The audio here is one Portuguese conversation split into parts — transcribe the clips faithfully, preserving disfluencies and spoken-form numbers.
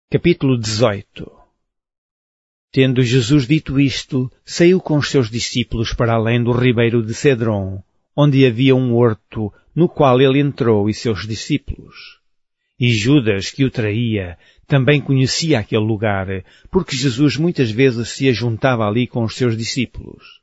Capítulo dezoito. Tendo Jesus dito isto, saiu com os seus discípulos para além do ribeiro de Cedron, onde havia um horto, no qual ele entrou e seus discípulos. E Judas, que o traía, também conhecia aquele lugar, porque Jesus muitas vezes se ajuntava ali com os seus discípulos.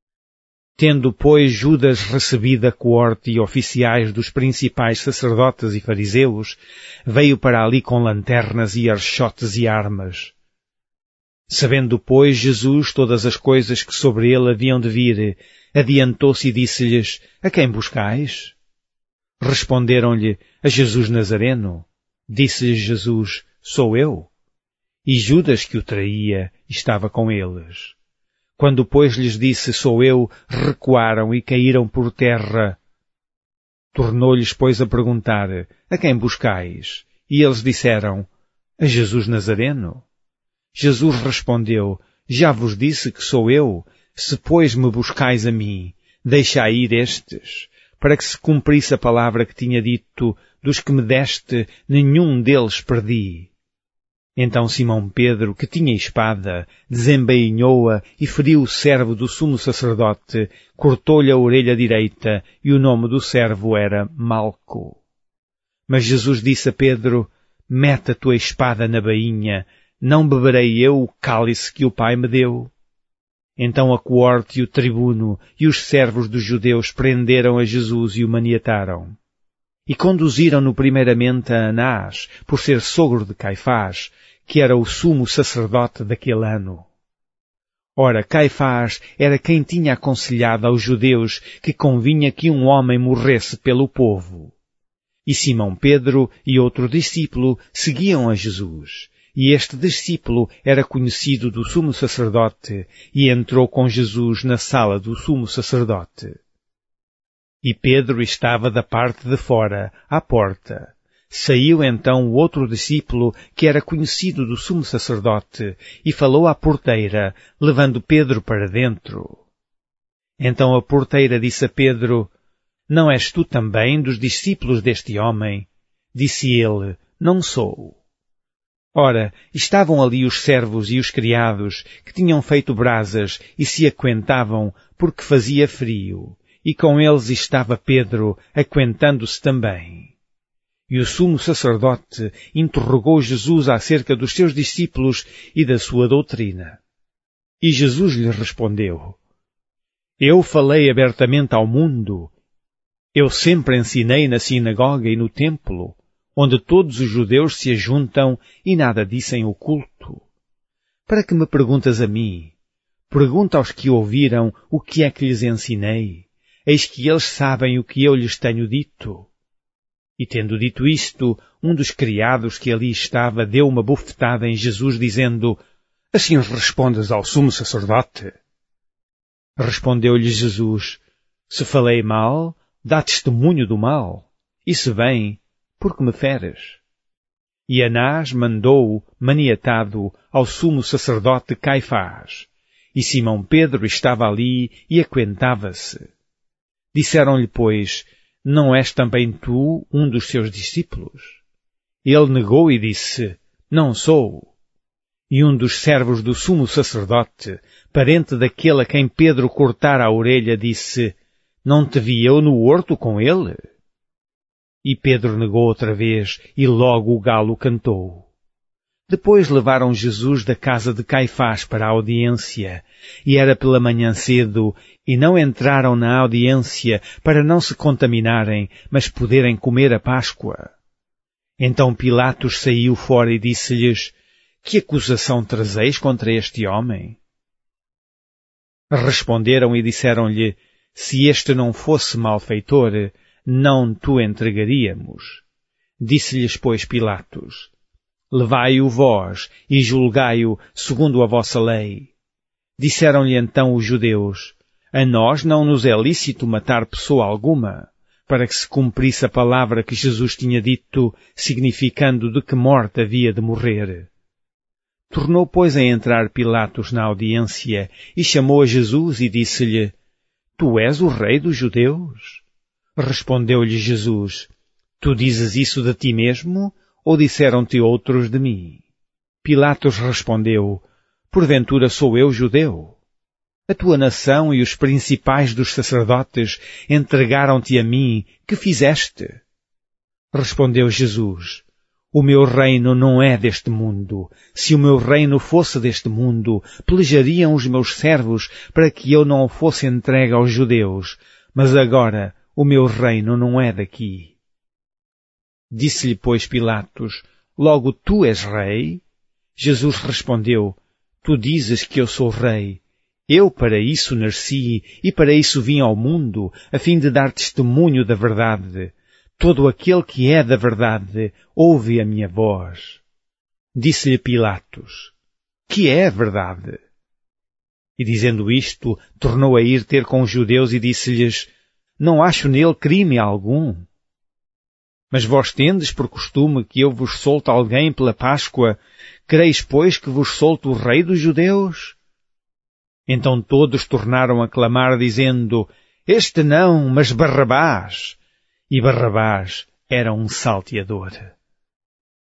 Tendo, pois, Judas recebido a coorte e oficiais dos principais sacerdotes e fariseus, veio para ali com lanternas e archotes e armas. Sabendo, pois, Jesus todas as coisas que sobre ele haviam de vir, adiantou-se e disse-lhes: A quem buscais? Responderam-lhe: A Jesus Nazareno. Disse-lhes Jesus: Sou eu. E Judas, que o traía, estava com eles. Quando, pois, lhes disse, sou eu, recuaram e caíram por terra. Tornou-lhes, pois, a perguntar, a quem buscais? E eles disseram, a Jesus Nazareno. Jesus respondeu, já vos disse que sou eu, se, pois, me buscais a mim, deixai ir estes, para que se cumprisse a palavra que tinha dito, dos que me deste, nenhum deles perdi. Então Simão Pedro, que tinha espada, desembainhou-a e feriu o servo do sumo sacerdote, cortou-lhe a orelha direita, e o nome do servo era Malco. Mas Jesus disse a Pedro, mete a tua espada na bainha, não beberei eu o cálice que o Pai me deu? Então a coorte e o tribuno e os servos dos judeus prenderam a Jesus e o maniataram. E conduziram-no primeiramente a Anás, por ser sogro de Caifás, que era o sumo sacerdote daquele ano. Ora, Caifás era quem tinha aconselhado aos judeus que convinha que um homem morresse pelo povo. E Simão Pedro e outro discípulo seguiam a Jesus. E este discípulo era conhecido do sumo sacerdote e entrou com Jesus na sala do sumo sacerdote. E Pedro estava da parte de fora, à porta. Saiu então o outro discípulo, que era conhecido do sumo sacerdote, e falou à porteira, levando Pedro para dentro. Então a porteira disse a Pedro, não és tu também dos discípulos deste homem? Disse ele, não sou. Ora, estavam ali os servos e os criados, que tinham feito brasas e se aquentavam, porque fazia frio. E com eles estava Pedro, aquentando-se também. E o sumo sacerdote interrogou Jesus acerca dos seus discípulos e da sua doutrina. E Jesus lhe respondeu, eu falei abertamente ao mundo. Eu sempre ensinei na sinagoga e no templo, onde todos os judeus se ajuntam e nada dizem oculto. Para que me perguntas a mim? Pergunta aos que ouviram o que é que lhes ensinei. Eis que eles sabem o que eu lhes tenho dito. E tendo dito isto, um dos criados que ali estava deu uma bofetada em Jesus, dizendo, assim respondes ao sumo sacerdote? Respondeu-lhe Jesus, se falei mal, dá testemunho do mal, e se bem, por que me feres? E Anás mandou-o, maniatado, ao sumo sacerdote Caifás, e Simão Pedro estava ali e aquentava-se. Disseram-lhe, pois, não és também tu um dos seus discípulos? Ele negou e disse, não sou. E um dos servos do sumo sacerdote, parente daquele a quem Pedro cortara a orelha, disse, não te vi eu no horto com ele? E Pedro negou outra vez, e logo o galo cantou. Depois levaram Jesus da casa de Caifás para a audiência, e era pela manhã cedo, e não entraram na audiência para não se contaminarem, mas poderem comer a Páscoa. Então Pilatos saiu fora e disse-lhes, que acusação trazeis contra este homem? Responderam e disseram-lhe, se este não fosse malfeitor, não tu entregaríamos. Disse-lhes, pois, Pilatos, levai-o vós e julgai-o segundo a vossa lei. Disseram-lhe então os judeus, a nós não nos é lícito matar pessoa alguma, para que se cumprisse a palavra que Jesus tinha dito, significando de que morte havia de morrer. Tornou, pois, a entrar Pilatos na audiência e chamou a Jesus e disse-lhe, tu és o rei dos judeus? Respondeu-lhe Jesus, tu dizes isso de ti mesmo, ou disseram-te outros de mim? Pilatos respondeu: porventura sou eu judeu? A tua nação e os principais dos sacerdotes entregaram-te a mim. Que fizeste? Respondeu Jesus: o meu reino não é deste mundo. Se o meu reino fosse deste mundo, pelejariam os meus servos para que eu não fosse entregue aos judeus. Mas agora o meu reino não é daqui. Disse-lhe, pois, Pilatos: logo tu és rei? Jesus respondeu: tu dizes que eu sou rei. Eu para isso nasci e para isso vim ao mundo, a fim de dar testemunho da verdade. Todo aquele que é da verdade ouve a minha voz. Disse-lhe Pilatos: que é a verdade? E dizendo isto, tornou a ir ter com os judeus e disse-lhes: não acho nele crime algum. Mas vós tendes por costume que eu vos solte alguém pela Páscoa? Quereis, pois, que vos solte o rei dos judeus? Então todos tornaram a clamar, dizendo: este não, mas Barrabás. E Barrabás era um salteador.